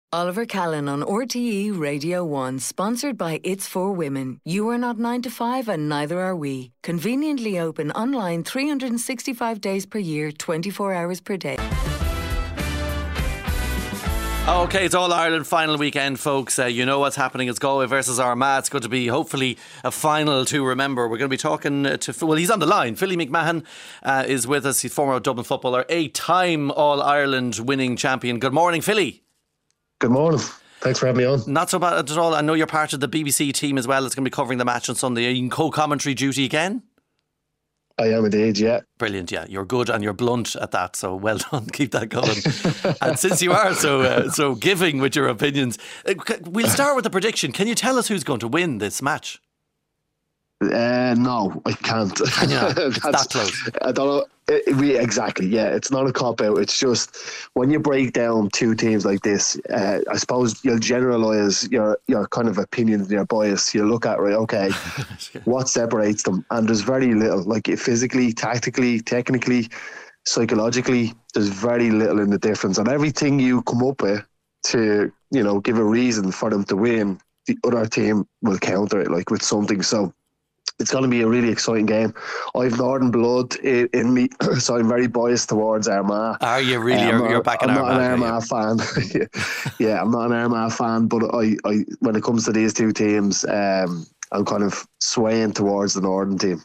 Oliver Callan on RTE Radio 1, sponsored by It's For Women. You are not 9 to 5 and neither are we. Conveniently open online 365 days per year, 24 hours per day. Okay, it's All Ireland final weekend, folks. You know what's happening. It's Galway versus Armagh. It's going to be hopefully a final to remember. We're going to be talking to, well, he's on the line. Philly McMahon is with us. He's former Dublin footballer, 8-time All Ireland winning champion. Good morning, Philly. Good morning. Thanks for having me on. Not so bad at all. I know you're part of the BBC team as well. It's going to be covering the match on Sunday. Are you in co-commentary duty again? I am indeed, yeah. Brilliant, yeah. You're good and you're blunt at that, so well done. Keep that going. And since you are so giving with your opinions, we'll start with the prediction. Can you tell us who's going to win this match? No, I can't. Can you not? It's that close. I don't know. Exactly, yeah. It's not a cop-out. It's just when you break down two teams like this, I suppose you'll generalise your kind of opinions and your bias. You look at, right, okay, what separates them? And there's very little. Like physically, tactically, technically, psychologically, there's very little in the difference. And everything you come up with to, give a reason for them to win, the other team will counter it, like with something. So it's going to be a really exciting game. I've Northern blood in me, so I'm very biased towards Armagh. Are you really? You're back in Armagh? I'm not an Armagh fan. Yeah, I'm not an Armagh fan, but I when it comes to these two teams, I'm kind of swaying towards the Northern team.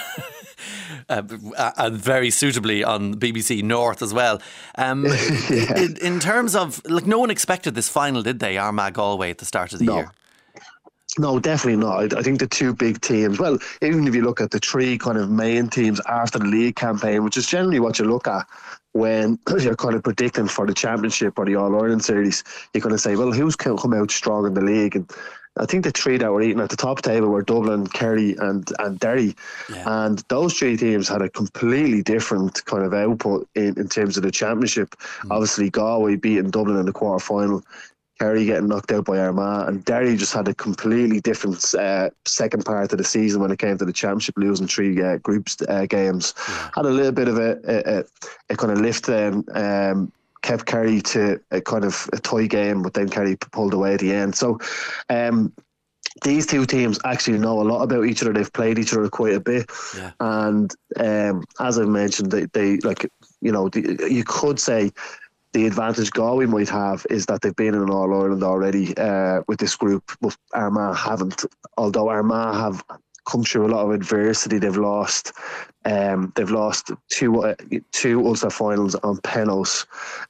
And very suitably on BBC North as well. In terms of, no one expected this final, did they? Armagh Galway at the start of the year. No, definitely not. I think the two big teams, well, even if you look at the three kind of main teams after the league campaign, which is generally what you look at when you're kind of predicting for the championship or the All-Ireland series, you're going to say, well, who's come out strong in the league? And I think the three that were eating at the top table were Dublin, Kerry and Derry. Yeah. And those three teams had a completely different kind of output in terms of the championship. Obviously, Galway beating Dublin in the quarter-final, Kerry getting knocked out by Armagh, and Derry just had a completely different second part of the season when it came to the championship, losing three groups games. Yeah. Had a little bit of a kind of lift then, kept Kerry to a kind of a tie game, but then Kerry pulled away at the end. So these two teams actually know a lot about each other. They've played each other quite a bit. Yeah. And as I've mentioned, they you could say the advantage Galway might have is that they've been in an All-Ireland already with this group, but Armagh haven't. Although Armagh have come through a lot of adversity, they've lost two Ulster finals on penalties.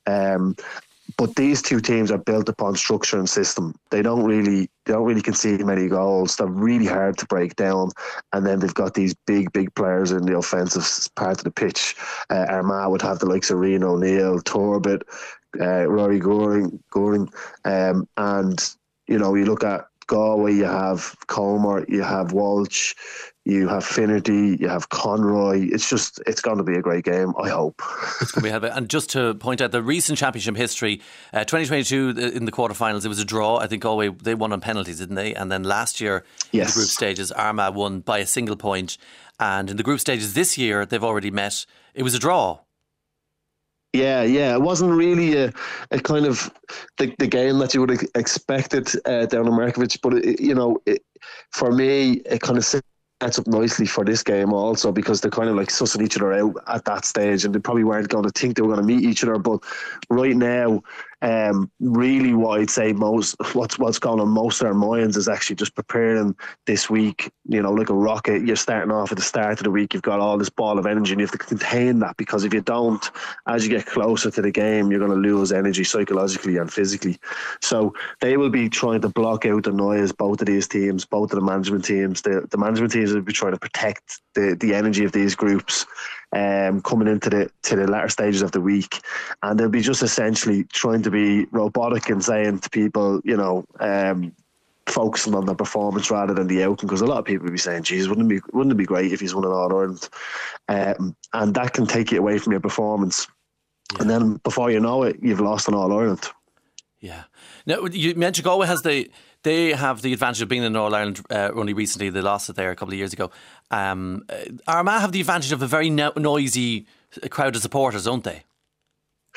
But these two teams are built upon structure and system. They don't really concede many goals. They're really hard to break down. And then they've got these big players in the offensive part of the pitch. Armagh would have the likes of Rian O'Neill, Torbett, Rory Goring. And, you look at Galway, you have Comer, you have Walsh, you have Finnerty, you have Conroy. It's going to be a great game, I hope. It's going to be a bit. And just to point out the recent championship history, 2022 in the quarterfinals, it was a draw. I think Galway, they won on penalties, didn't they? And then last year, in the group stages, Armagh won by a single point. And in the group stages this year, they've already met. It was a draw. Yeah. It wasn't really a kind of the game that you would have expected down in Markovic, but for me, it kind of sets up nicely for this game also, because they're kind of like sussing each other out at that stage, and they probably weren't going to think they were going to meet each other. But right now, really what I'd say what's going on most of our minds is actually just preparing this week, like a rocket. You're starting off at the start of the week, you've got all this ball of energy and you have to contain that, because if you don't, as you get closer to the game, you're going to lose energy psychologically and physically. So they will be trying to block out the noise, both of these teams, both of the management teams. The management teams will be trying to protect the energy of these groups coming into the latter stages of the week, and they'll be just essentially trying to be robotic and saying to people, focusing on the performance rather than the outcome, because a lot of people will be saying, geez, wouldn't it be great if he's won an All-Ireland, and that can take you away from your performance. Yeah. And then before you know it, you've lost an All-Ireland. Yeah. Now, you mentioned Galway they have the advantage of being in All-Ireland only recently. They lost it there a couple of years ago. Armagh have the advantage of a very noisy crowd of supporters, don't they?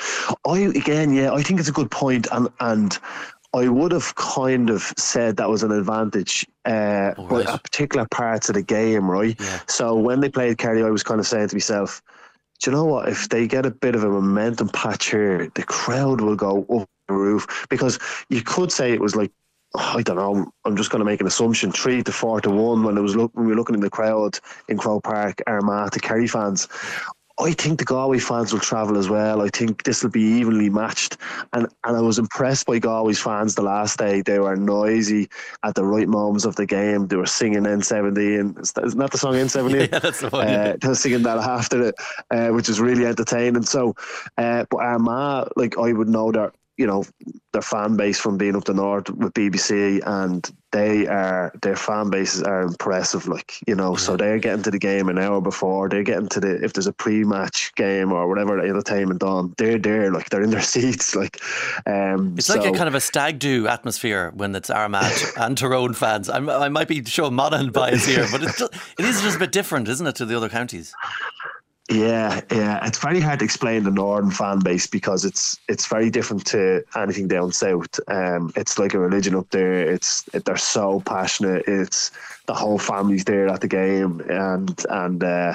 I think it's a good point, and I would have kind of said that was an advantage, but at particular parts of the game, right? Yeah. So when they played Kerry, I was kind of saying to myself, do you know what? If they get a bit of a momentum patch here, the crowd will go up the roof. Because you could say it was like, I don't know, I'm just going to make an assumption, 3 to 4 to 1 when we were looking in the crowd in Croke Park, Armagh to Kerry fans. I think the Galway fans will travel as well. I think this will be evenly matched. And I was impressed by Galway's fans the last day. They were noisy at the right moments of the game. They were singing N17. Isn't that the song N17? Yeah, that's the one. They were singing that after it, which is really entertaining. So, but Armagh, like, I would know that, you know, their fan base from being up the north with BBC, and their fan bases are impressive, like, you know. So they're getting to the game an hour before. They're getting to if there's a pre-match game or whatever entertainment on, they're there, like, they're in their seats, like. It's like a kind of a stag do atmosphere when it's Armagh and Tyrone fans. I might be showing Monaghan bias here, but it is just a bit different, isn't it, to the other counties? Yeah, it's very hard to explain the northern fan base because it's very different to anything down south. It's like a religion up there. They're so passionate. It's the whole family's there at the game, and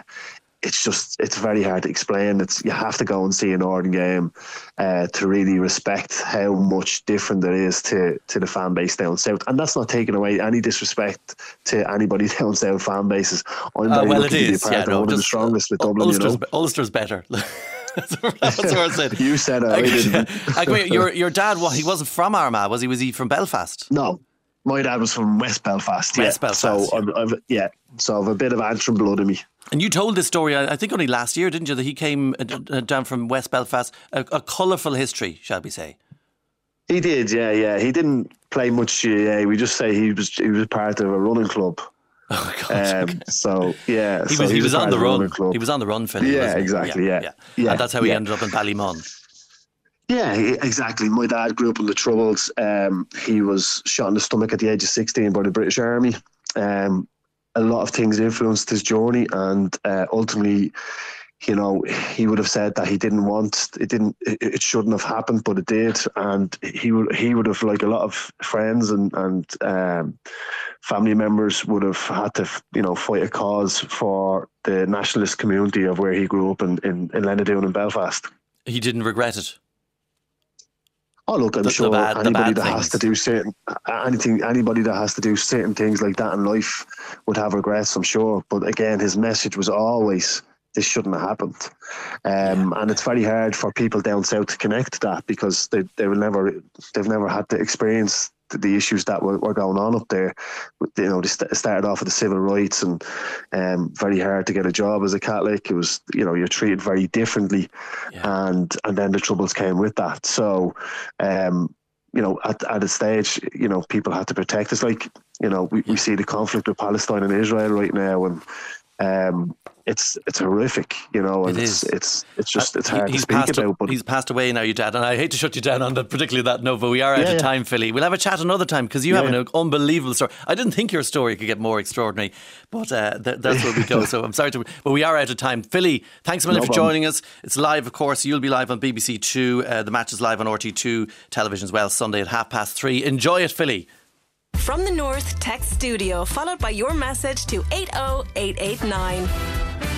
it's very hard to explain. You have to go and see a northern game to really respect how much different it is to the fan base down south. And that's not taking away any disrespect to anybody down south fan bases. I'm very lucky to be part of one of the strongest with Dublin. Ulster's better. That's what I said. You said it. I didn't. Your dad, he wasn't from Armagh, was he? Was he from Belfast? No. My dad was from West Belfast. Belfast. So I've a bit of Antrim blood in me. And you told this story, I think only last year, didn't you? That he came down from West Belfast. A colourful history, shall we say? He did, yeah. He didn't play much GAA. We just say he was part of a running club. Oh God! Okay. So yeah, he was on the run. He was on the run, Philly. Yeah, exactly. Yeah. And that's how he ended up in Ballymun. Yeah, exactly. My dad grew up in the Troubles. He was shot in the stomach at the age of 16 by the British Army. A lot of things influenced his journey, and ultimately, you know, he would have said that he didn't want it. It shouldn't have happened, but it did. And he would have, like a lot of friends and family members, would have had to, you know, fight a cause for the nationalist community of where he grew up in Lenadoon in Belfast. He didn't regret it. Oh look, I'm sure anybody that has to do certain things like that in life would have regrets, I'm sure. But again, his message was always, this shouldn't have happened. And it's very hard for people down south to connect to that because they've never had to experience the issues that were going on up there. You know, they started off with the civil rights, and very hard to get a job as a Catholic. It was, you know, you're treated very differently, and then the troubles came with that. So, you know, at a stage, you know, people had to protect us. Like, you know, we see the conflict with Palestine and Israel right now, and it's horrific, you know, and it's hard to speak about. But he's passed away now, your dad, and I hate to shut you down on that, particularly that note, but we are out of time, Philly. We'll have a chat another time because you have an unbelievable story. I didn't think your story could get more extraordinary, but that's where we go. So I'm sorry but we are out of time. Philly, thanks a million for joining us. It's live, of course. You'll be live on BBC Two. The match is live on RT2 television as well, Sunday at 3:30. Enjoy it, Philly. From the North Text Studio, followed by your message to 80889.